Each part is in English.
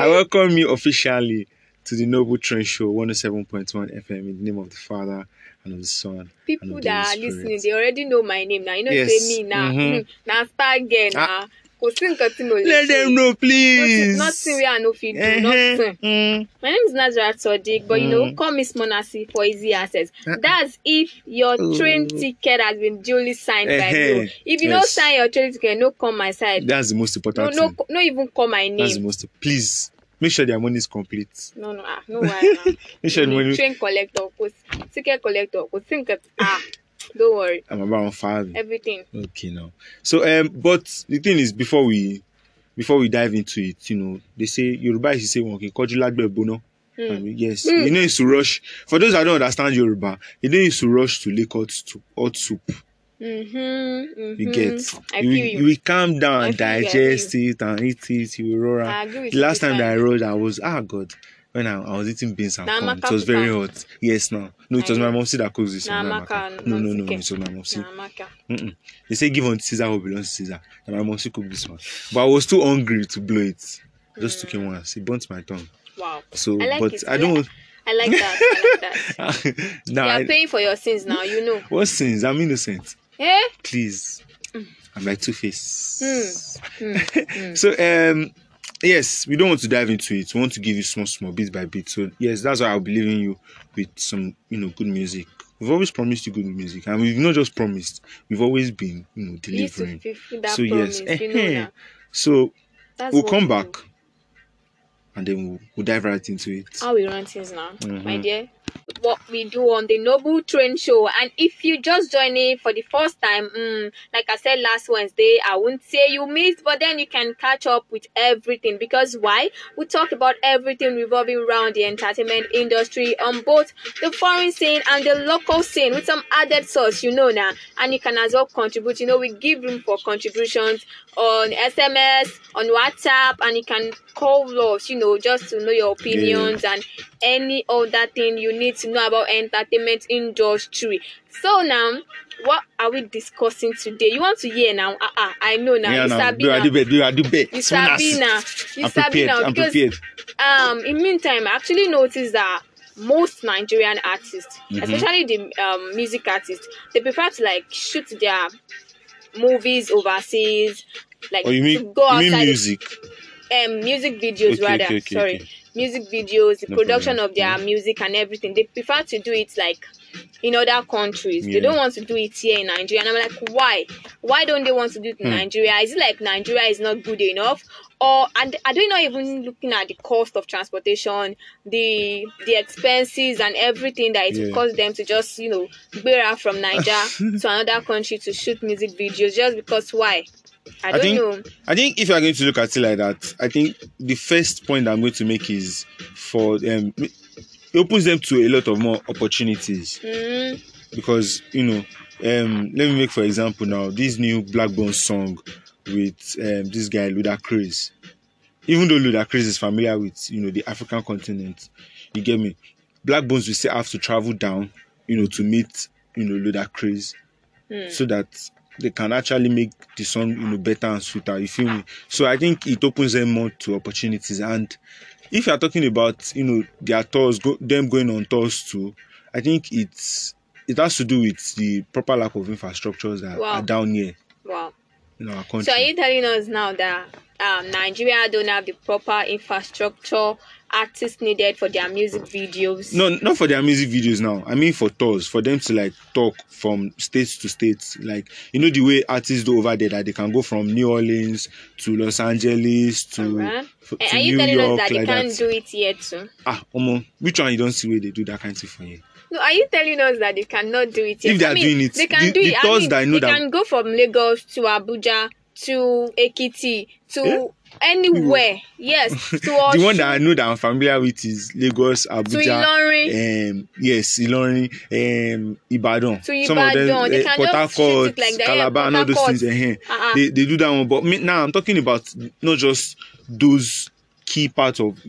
I welcome you officially to the Noble Trend Show 107.1 FM in the name of the Father and of the Son. People and of the that Holy are Spirit. listening, they already know my name now. You know, Yes. say me now. Now start again now. Let them know, please. Nothing we are no fit do. Nothing. My name is Nazareth Sodiq, but you know, call me Monasi for easy access. That's if your train ticket has been duly signed by me. If you don't sign your train ticket, no come my side. That's the most important thing. No, even call my name. That's the most. Please make sure their money is complete. No, no why now. Make sure the money. Train collector, ticket collector, don't worry. I'm about on fire. Everything. Okay, now. So but the thing is, before we dive into it, you know, they say Yoruba is say one bono. Yes, you don't used to rush. For those that don't understand Yoruba, you don't used to rush to lick hot soup. You get. You will calm down and digest it and eat it. You will roll. The last time that I rolled, I was God. When I was eating beans and corn, it was very hot. Yes, no, it was my mom that cooks this. No, it was my mom. They say give on Caesar what belongs to Caesar. And my mom cooked this one, but I was too hungry to blow it. I just took it once. It burnt my tongue. Wow. So, I like but it. I don't. I like that. Now you are paying for your sins now. You know. What sins? I'm innocent. Eh? Please. I'm like Two-Face. So yes, we don't want to dive into it. We want to give you small bit by bit. So yes, that's why I'll be leaving you with some, good music. We've always promised you good music, and we've not just promised. We've always been, delivering. So yes, so we'll come back, and then we'll dive right into it. How we run things now, my dear. What we do on the Noble Trend Show, and if you just join in for the first time, like I said last Wednesday, I won't say you missed, but then you can catch up with everything, because why? We talk about everything revolving around the entertainment industry on both the foreign scene and the local scene, with some added sauce, now, and you can as well contribute. We give room for contributions on SMS, on WhatsApp, and you can call us, just to know your opinions and any other thing you need to know about entertainment industry. So now, what are we discussing today? You want to hear now? I know now. Yeah, you sabi now. You sabi now. Because in meantime, I actually noticed that most Nigerian artists, especially the music artists, they prefer to shoot their movies overseas, to go outside. Music? Music videos, okay. Music videos, the production of their music and everything. They prefer to do it in other countries. They don't want to do it here in Nigeria. And I'm like, why? Why don't they want to do it in Nigeria? Is it like Nigeria is not good enough? Or are they not even looking at the cost of transportation, the expenses and everything that it will cost them to just, bear from Nigeria to another country to shoot music videos, just because why? I don't know. I think if you are going to look at it like that, I think the first point I'm going to make is for it opens them to a lot of more opportunities. Because let me make, for example, now this new Blackbone song with this guy Ludacris. Even though Ludacris is familiar with the African continent, you get me. Blackbones will still have to travel down, to meet Ludacris, so that they can actually make the song, better and sweeter. You feel me? So I think it opens them more to opportunities. And if you are talking about, their tours, them going on tours too, I think it has to do with the proper lack of infrastructures that are down here. Wow. In our country. So are you telling us now that Nigeria don't have the proper infrastructure artists needed for their music videos? No, not for their music videos now. I mean for tours, for them to talk from states to states. The way artists do over there, that they can go from New Orleans to Los Angeles to New York. Are you telling us that they can't do it yet too? Which one you don't see where they do that kind of thing for you? No, are you telling us that they cannot do it yet? If they are doing it, they can do it. They can go from Lagos to Abuja to Ekiti to anywhere. Yes, to the one that I know that I'm familiar with is Lagos, Abuja, to Ilorin. Ilorin, Ibadan. To Ibadan. Some of them, they can Port just shoot it like that. Calabar, and all those things. They do that one. But now I'm talking about not just those key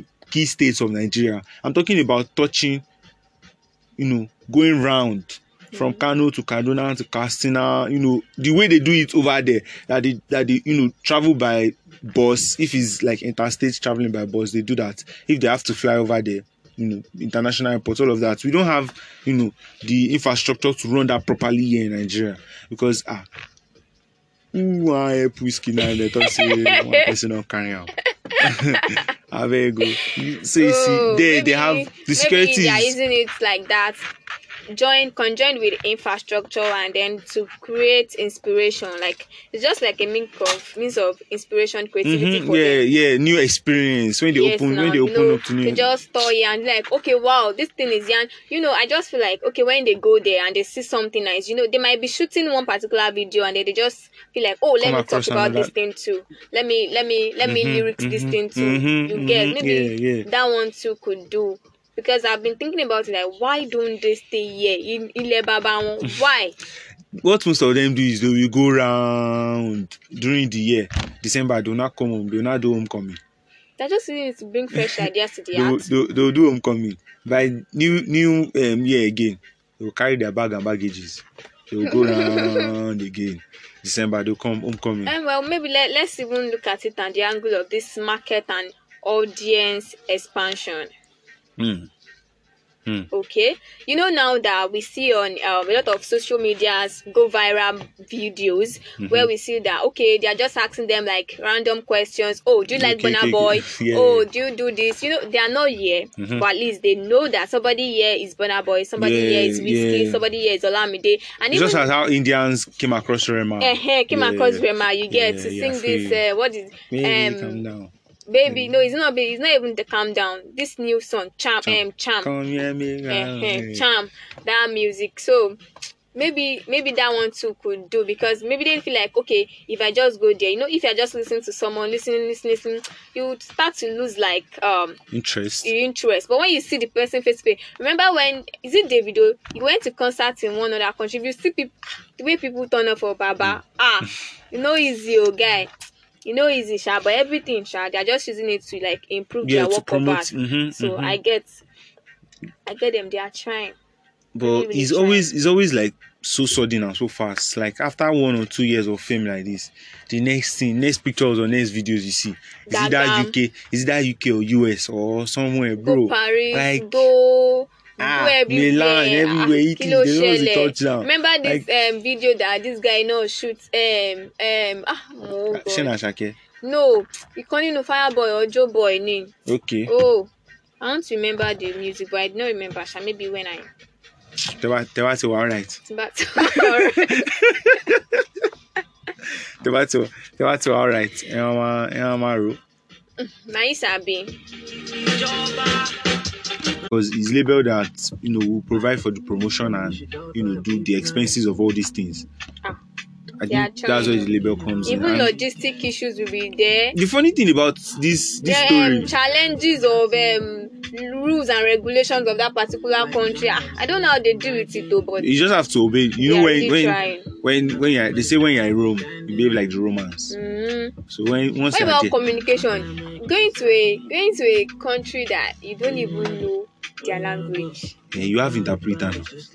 states of Nigeria. I'm talking about touching, going round from Kano to Kaduna to Katsina. You know, the way they do it over there, that they you know, travel by bus. If it's like interstate traveling by bus, they do that. If they have to fly over there, you know, international airports, all of that. We don't have, you know, the infrastructure to run that properly here in Nigeria, because who want help whiskey now? Let us say one person not carry out. I very go. So you see, they have the security. Maybe they are using it like that, conjoined with infrastructure, and then to create inspiration. Like it's just like a means of inspiration, creativity for them. New experience when they open up to new. To just story and like, okay, wow, this thing is young. You know, I just feel like, okay, when they go there and they see something nice, you know, they might be shooting one particular video and they just feel like, oh, let me talk about this thing too. Let me lyrics this thing too. You get maybe that one too could do. Because I've been thinking about it, like, why don't they stay here in Lebaba? Why? What most of them do is they will go around during the year. December, do not come home. They will not do homecoming. They're just need to bring fresh ideas to the art. They'll do homecoming. By new year again, they will carry their bag and baggages. They will go around again. December, they'll come homecoming. And well, maybe let's even look at it at the angle of this market and audience expansion. Okay, you know, now that we see on a lot of social medias go viral videos where we see that, okay, they are just asking them like random questions. Oh, do you like Burna Boy? Do you do this? You know, they are not here, but at least they know that somebody here is Burna Boy, somebody here is Wizkid, somebody here is Olamide. And it's just as how Indians came across Rema. Across Rema, you get to sing this. What is calm down. Baby, no, it's not even the calm down. This new song, Charm. Come hear me, Charm, that music. So maybe that one too could do, because maybe they feel like, okay, if I just go there, you know, if you're just listening to someone, listening, you start to lose like interest. But when you see the person face to face, remember when is it Davido? You went to concerts in one other country, you see people, the way people turn up for Baba. You know, easy, guy. You know, easy, but everything, they're just using it to like improve their work of art. So I get them. They are trying. But really it's always like so sudden and so fast. Like after 1 or 2 years of fame like this, the next pictures or next videos you see is that UK or US or somewhere, bro. Go Paris, like go everywhere. Milan, everywhere. Italy, touchdown. Remember this video that this guy shoots Shena Shake. No, you can't know Fireboy or Joe Boy name. Okay. Oh, I don't remember the music, but I don't remember. Maybe when I. They were all right. They were all right. Nice, Abi. Because it's labeled that, you know, will provide for the promotion and, you know, do the expenses of all these things. I think that's where the label comes in. Even logistic issues will be there. The funny thing about this story, challenges of rules and regulations of that particular country. I don't know how they do with it though, but you just have to obey. You know, when they say when you're in Rome, you behave like the Romans. So once you're about communication, going to a country that you don't even know their language. Yeah, you have interpreter.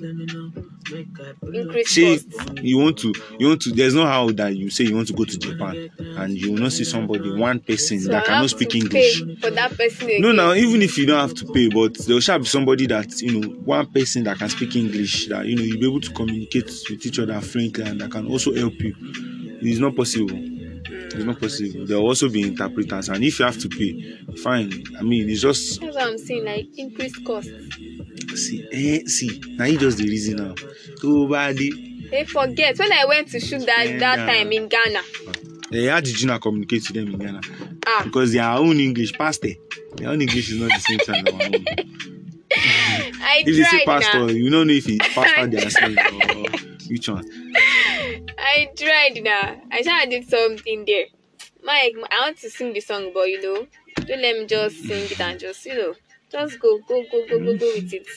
Increase cost. You want to. There's no how that you say you want to go to Japan and you will not see one person that cannot speak English. Pay for that person again. No, now even if you don't have to pay, but there shall be somebody that, you know, one person that can speak English, that, you know, you'll be able to communicate with each other frankly and that can also help you. It's not possible. It's not possible. There will also be interpreters, and if you have to pay, fine. I mean, it's just. That's what I'm saying, like increased costs. See. Now you just the reason now. They forget when I went to shoot that time in Ghana. How did you not communicate to them in Ghana? Because their own English, pastor. Their own English is not the same as our own. If they say pastor, you don't know if it's pastor they are saying or which one. I tried now. I did something there. Mike, I want to sing the song, but you know, don't let me just sing it and just, you know, just go with it.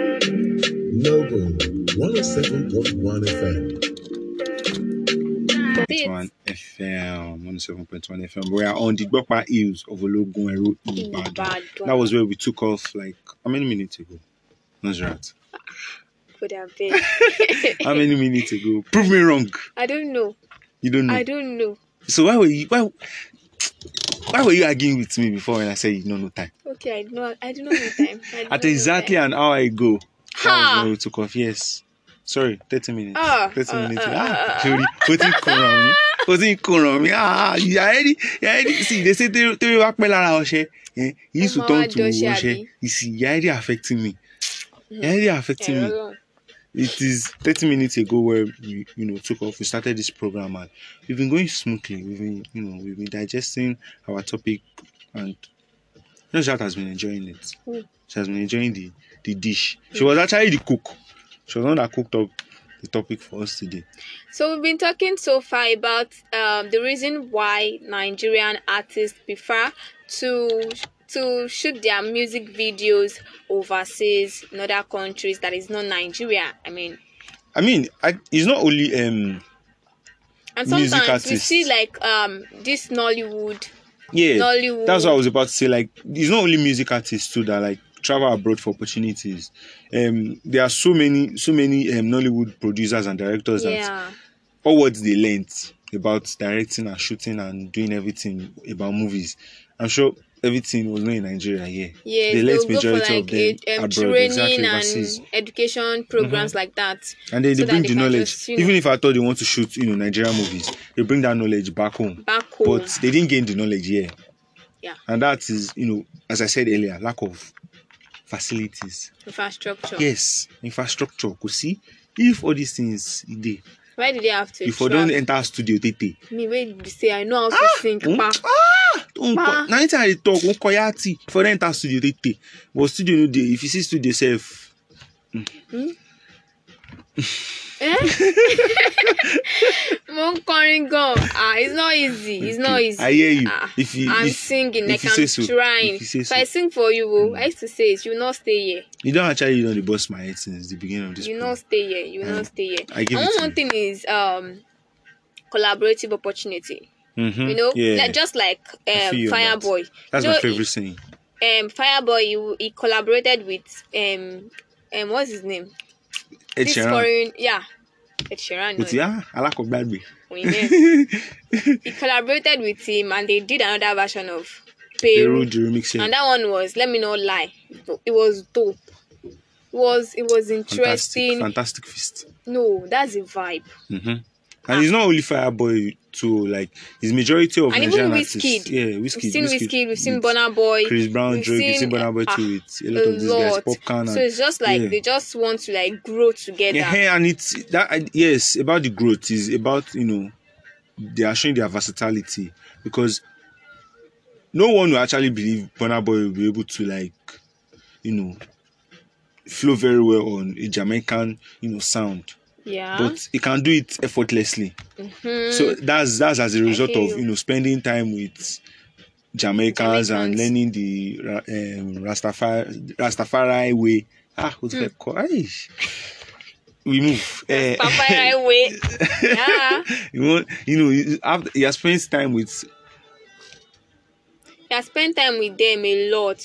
Noble 107.1 FM. 107.1 FM, 107.1 FM. We are on the Gbokpa Hills of Ologun Ibadan. That was where we took off like how many minutes ago? Nazrat. Could have been. How many minutes ago? Prove me wrong. I don't know. You don't know? I don't know. So why were you arguing with me before when I said you don't know time? Okay, I do not know time. At exactly an hour ago. That was when we took off. Yes. Sorry, 30 minutes. 30 minutes. Putting me. You already. See, they say they work He used to turn to Oshe. You see, you're already affecting me. It is 30 minutes ago where we, took off. We started this program and we've been going smoothly. We've been digesting our topic, and Najat has been enjoying it. She has been enjoying the dish. She was actually the cook. She was the one that cooked up the topic for us today. So we've been talking so far about the reason why Nigerian artists prefer to shoot their music videos overseas in other countries that is not Nigeria. I mean, it's not only and sometimes we see like this Nollywood. Yeah, Nollywood. That's what I was about to say. Like, it's not only music artists too that like travel abroad for opportunities. There are so many Nollywood producers and directors that all what they learned about directing and shooting and doing everything about movies, I'm sure everything was not in Nigeria. Yeah, they learned majority of them abroad, training and education programs like that. And then they bring the knowledge. Even if I thought they want to shoot, Nigerian movies, they bring that knowledge back home. But they didn't gain the knowledge here. Yeah. And that is, as I said earlier, lack of facilities. Infrastructure. Yes, infrastructure. Because see, if all these things they. Why did they have to? If I don't enter studio, they. Me, wait, you say I know how to sing. Now anytime I talk, koyati for enter studio, they. But studio no dey. If you see studio self. It's not easy. It's not easy. I hear you. I'm singing, like I'm trying. So I sing for you. I used to say it. You not stay here. You don't actually the boss my head since the beginning of this. You not stay here. You not stay here. One thing is collaborative opportunity. Just like Fireboy. That's my favorite saying. Fireboy, he collaborated with what's his name? Ed Sheeran. Ed Sheeran. He collaborated with him and they did another version of Peru. And that one was, let me not lie, it was dope. It was interesting. Fantastic feast. No, that's a vibe. And it's not only Fireboy too, like his majority of Nigerian artists. Wizkid. We've seen Wizkid, we've seen Burna Boy, Chris Brown, Drake, we've seen Burna Boy too with a lot of these guys, Popcorn. So it's just like they just want to like grow together. Yeah, and it's that about the growth is about they are showing their versatility, because no one will actually believe Burna Boy will be able to like flow very well on a Jamaican sound. Yeah. But he can do it effortlessly. So that's as a result of spending time with Jamaicans and learning the Rastafari way. What's that called? We move. Rastafari way. Yeah. He has spent time with. He has spent time with them a lot.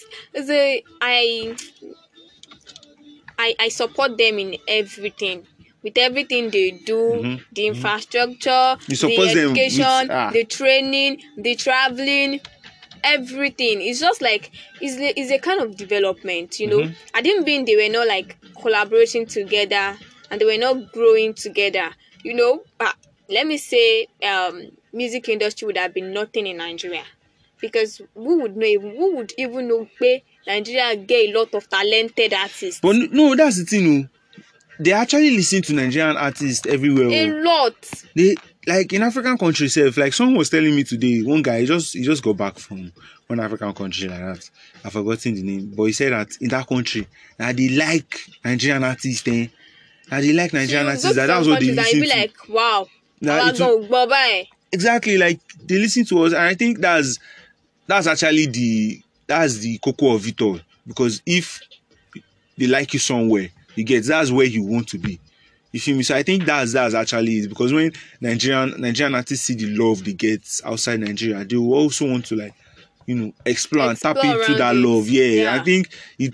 I support them in everything. With everything they do, the infrastructure, the education, the training, the traveling, everything. It's just like it's a kind of development, I didn't mean they were not like collaborating together and they were not growing together, But let me say, music industry would have been nothing in Nigeria, because who would even know Nigeria get a lot of talented artists. But no, that's the thing. They actually listen to Nigerian artists everywhere. A lot. They like in African countries itself. Like someone was telling me today, one guy he just got back from one African country like that. I've forgotten the name, but he said that in that country, they like Nigerian artists. That they like Nigerian artists. That's what they listen to. Like, wow. Exactly, like they listen to us, and I think that's actually the cocoa of it all. Because if they like you somewhere, that's where you want to be. You feel me? So I think that's actually it, because when Nigerian artists see the love they get outside Nigeria, they will also want to, like, explore and tap into that love. Yeah, I think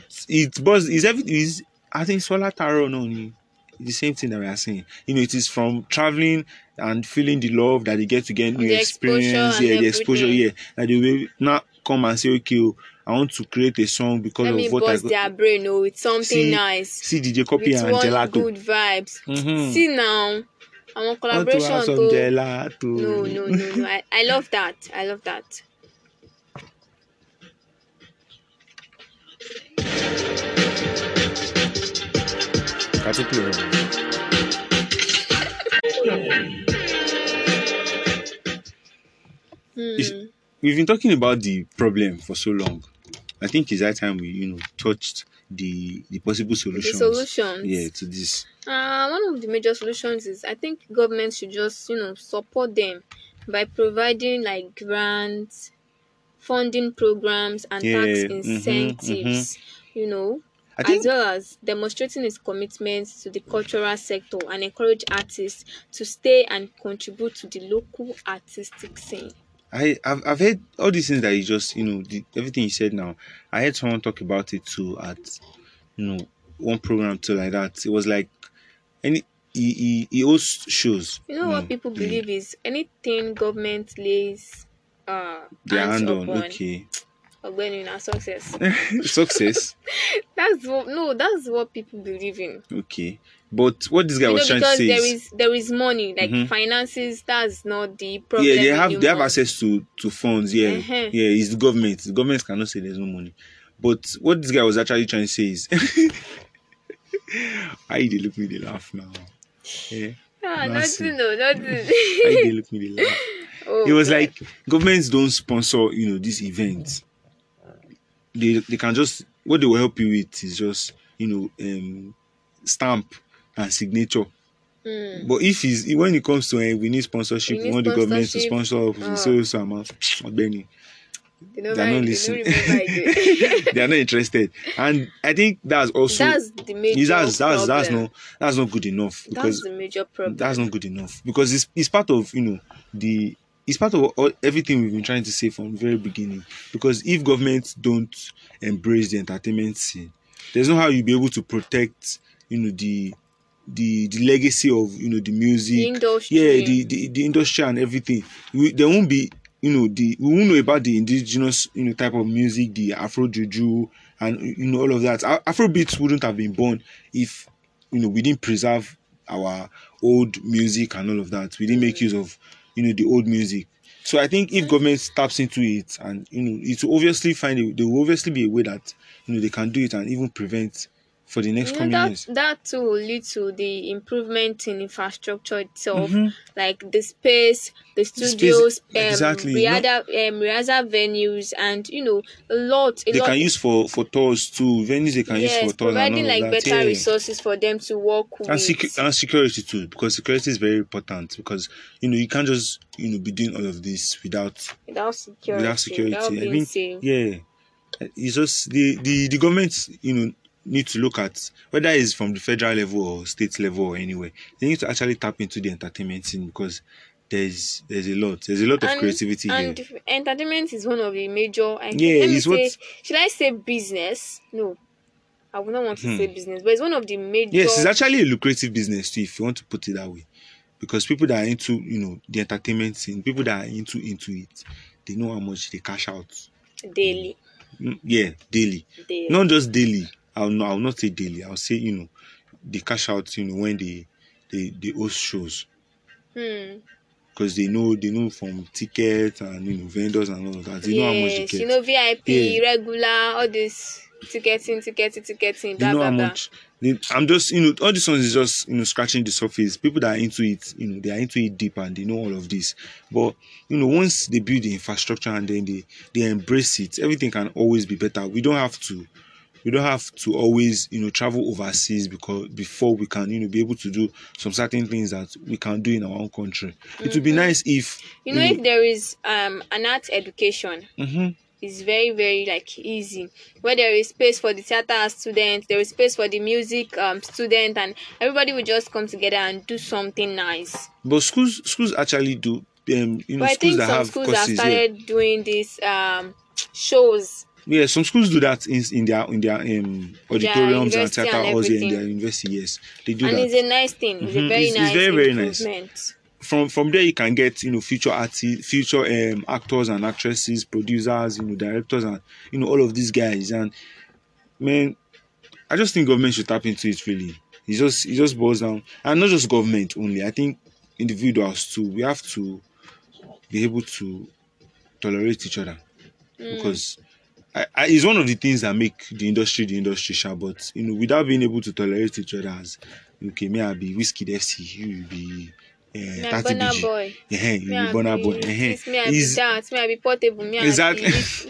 I think Solar Tarot, no, the same thing that we are saying. It is from traveling and feeling the love that they get to get new experience. The exposure, that they will not come and say, okay, I want to create a song because Let of what I got. Their brain, it's something nice. See DJ Copy and Gelato. Good vibes. See now, I want collaboration. Want to have some Gelato. No. I love that. We've been talking about the problem for so long. I think it's that time we, touched the possible solutions. The solutions. Yeah, to this. One of the major solutions is, I think government should just, support them by providing like grants, funding programs, and tax incentives. As well as demonstrating its commitment to the cultural sector and encourage artists to stay and contribute to the local artistic scene. I've heard all these things that you just, everything you said now. I heard someone talk about it too at, one program too, like that. It was like, he hosts shows. What people believe is anything government lays their hand on, okay. When in our success. Success? That's what people believe in. Okay. But what this guy was trying to say is there is money, like finances, that's not the problem. Yeah, they have access to funds, yeah. Yeah, it's the government. The government cannot say there's no money. But what this guy was actually trying to say is why they look me, they laugh now. Yeah. Nothing. Why they look me, they laugh. It was like governments don't sponsor, these events. They can just, what they will help you with is just, stamp and signature. But when it comes to we need sponsorship, we want the government to sponsor so amount of Benny. They are not listening. They are not interested, and I think that's the major that's not good enough, because that's the major problem. That's not good enough, because it's part of it's part of everything we've been trying to say from the very beginning. Because if governments don't embrace the entertainment scene, there's no how you'll be able to protect the legacy of the music, the industry. the industry and everything. There won't be we won't know about the indigenous type of music, the Afro Juju and all of that. Afrobeats wouldn't have been born if we didn't preserve our old music and all of that. We didn't make use of the old music. So I think if government taps into it, and it will obviously there will obviously be a way that they can do it and even prevent for the next coming years. That too will lead to the improvement in infrastructure itself, like the space, the studios, rehearsal venues, and a lot. They can use for tours too. Venues they can use for tours, providing and all of that. better resources for them to work with. And security too, because security is very important. Because you can't just be doing all of this without security. Without being safe. Yeah, it's just the government need to look at whether it's from the federal level or state level or anywhere. They need to actually tap into the entertainment scene, because there's a lot of creativity here. And entertainment is one of the major. Should I say business? No, I would not want to say business, but it's one of the major. Yes, it's actually a lucrative business too, if you want to put it that way, because people that are into the entertainment scene, people that are into it, they know how much they cash out daily. Yeah, daily. Not just daily. I'll not say daily. I'll say they cash out when they host shows, because they know from tickets and vendors and all of that. They know how much they get. VIP, regular, all this ticketing. They know how much. I'm just all these ones is just scratching the surface. People that are into it, they are into it deep and they know all of this. But once they build the infrastructure and then they embrace it, everything can always be better. We don't have to always travel overseas before we can be able to do some certain things that we can do in our own country. It would be nice if if there is an art education. is very, very like easy. Where there is space for the theater students, there is space for the music student, and everybody will just come together and do something nice. But schools actually do but I think some schools have started doing these shows. Yeah, some schools do that in their auditoriums and theater halls in their university. Yes, they do and that. And it's a nice thing. It's a very nice. It's very nice. From there you can get future artists, future actors and actresses, producers, directors, and all of these guys. And man, I just think government should tap into it. Really, it just boils down, and not just government only. I think individuals too. We have to be able to tolerate each other because it's one of the things that make the industry sharp. But without being able to tolerate each other, as okay, may I be Whiskey FC, you will be 30 BG. Boy. Yeah, you will be Burna Boy. Me I be dance, me I be portable, me exactly.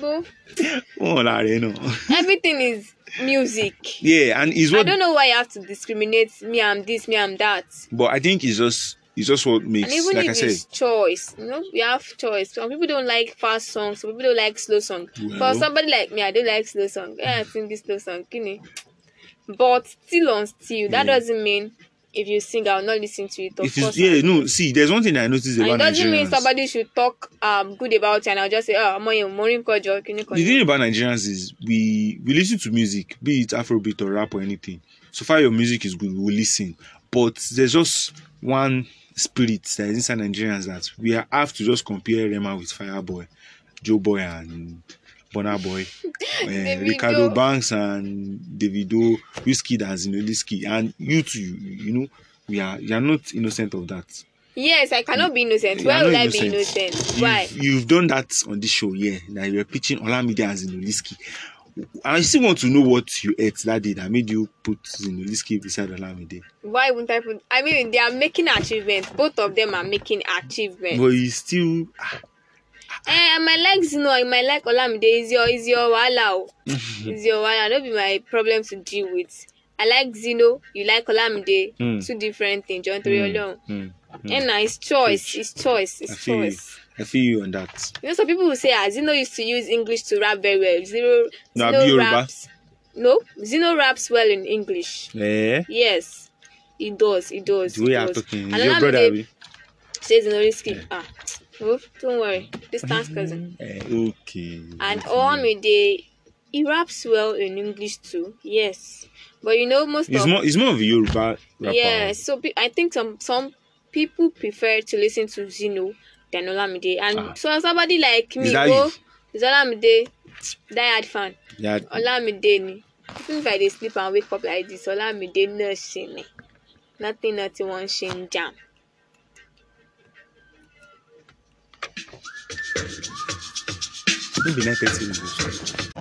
Everything is music. Yeah, and it's what I don't know why you have to discriminate. Me I'm this, me I'm that. But I think it's just what makes. And even like if I said, it's choice, we have choice. Some people don't like fast songs. Some people don't like slow songs. Well, for somebody like me, I don't like slow song. I sing this slow song, But that doesn't mean if you sing, I'll not listen to it. Of course, see, there's one thing I noticed about Nigerians. It doesn't mean somebody should talk good about you, and I'll just say, I'm on Kojo. The thing about Nigerians is we listen to music, be it Afrobeat or rap or anything. So far your music is good, we will listen. But there's just one spirit that is inside Nigerians that we have to just compare Rema with Fireboy, Joe Boy and Burna Boy, Ricardo Banks and Davido, Wizkid and Zinoliski, and you too, you are not innocent of that. Yes, I cannot be innocent. Why would I be innocent? Why? You've done that on this show, yeah. That you're pitching Olamide and Zinoliski. I still want to know what you ate that day that made you put Zinoliski beside Olamide. Why wouldn't I put? I mean, they are making achievements. Both of them are making achievements. But you still. I might like Zino, I might like Olamide. Is your wahala? Is your wahala? Don't be my problem to deal with. I like Zino, you like Olamide. Two different things. John Toriolo. And it's choice. It's choice. It's choice. I feel you on that. Some people will say, Zino used to use English to rap very well. Zino raps. No, Zino raps well in English. Yeah. Yes, he does. He does. The way I'm talking, is your brother? Says Zinoliski. Don't worry. Distance cousin. Okay. And Olamide, he raps well in English too. Yes, but it's more of a Yoruba rapper. Yeah, so I think some people prefer to listen to Zino than Olamide, and so somebody like me, is Olamide diehard fan. Yeah. Olamide ni. Even if I sleep and wake up like this, Olamide nursing. Nothing one shame jam. Maybe 9:30.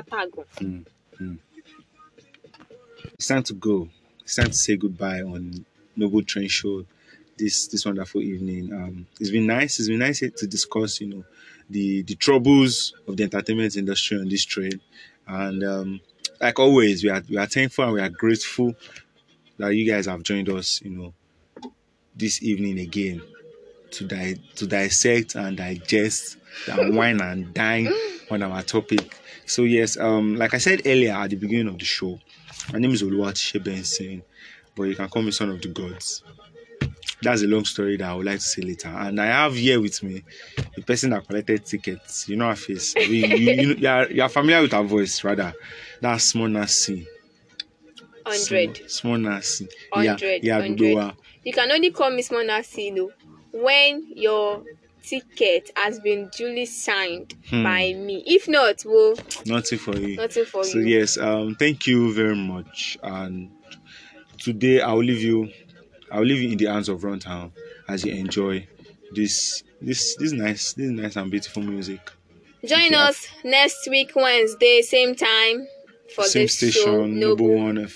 It's time to go. It's time to say goodbye on Noble Train Show. This wonderful evening. It's been nice. It's been nice to discuss, the troubles of the entertainment industry on this train. And like always, we are thankful and we are grateful that you guys have joined us, this evening again to dissect and digest and wine and dine on our topic. So yes, like I said earlier at the beginning of the show, my name is Oluwatishe Benson, but you can call me Son of the Gods. That's a long story that I would like to say later. And I have here with me the person that collected tickets. You know her face. You are familiar with her voice, rather. That's Small Nasi. 100. Small Nasi. 100. Yeah, 100. You can only call me Small Nasi, when your ticket has been duly signed by me. If not, nothing for you. Nothing for you. So yes, thank you very much. And today I'll leave you in the hands of Runtown as you enjoy this nice and beautiful music. Join us next week Wednesday, same time for same this station, show. Noble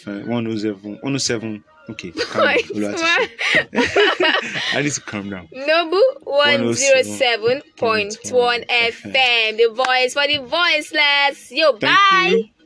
107. Okay, calm down. I need to calm down. Noble 107.1 FM. The voice for the voiceless. Yo, bye.